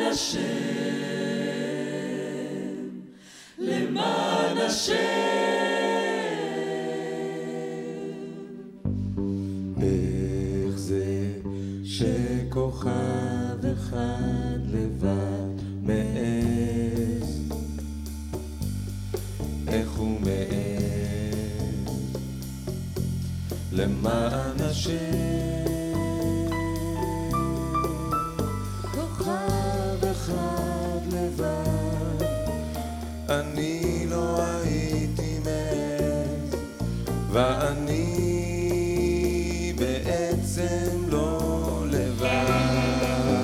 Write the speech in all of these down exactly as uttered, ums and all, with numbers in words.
השם, למען השם. איך זה שכוכב אחד לבד מעז, איך הוא מעז למען השם. כוכב אחד לבד, אני לא הייתי מעז, ואני בעצם לא לבד.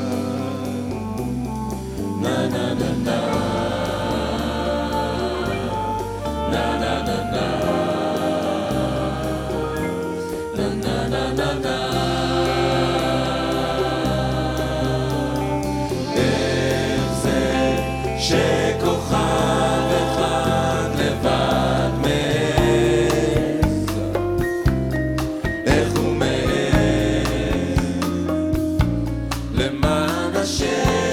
נה נה נה נה נה נה נה נה נה נה נה נה. איך זה שכוכב אחד לבד מעז, איך הוא מעז למען השם.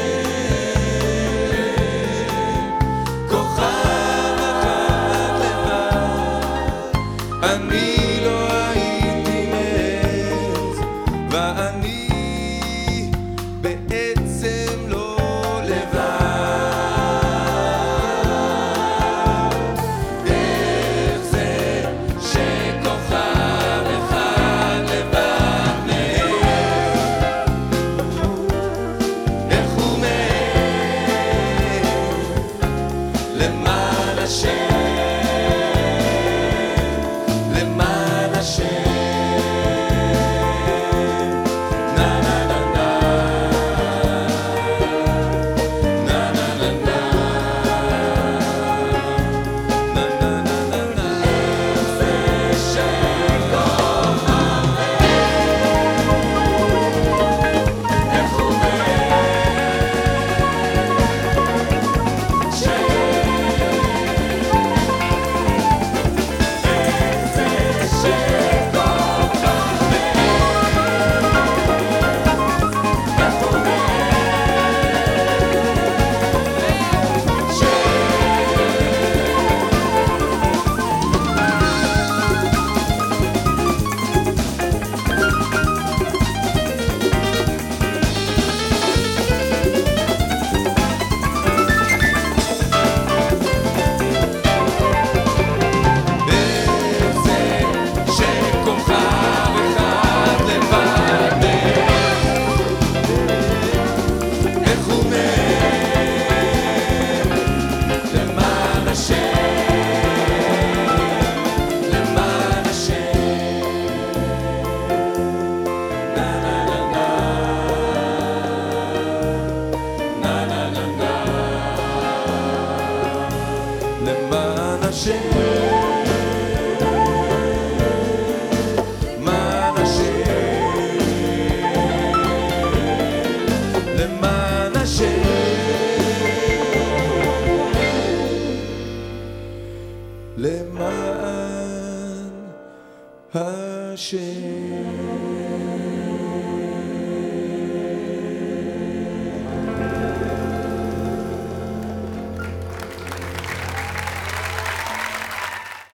כוכב אחד לבד, אני לא הייתי מעז, ואני בעצם לא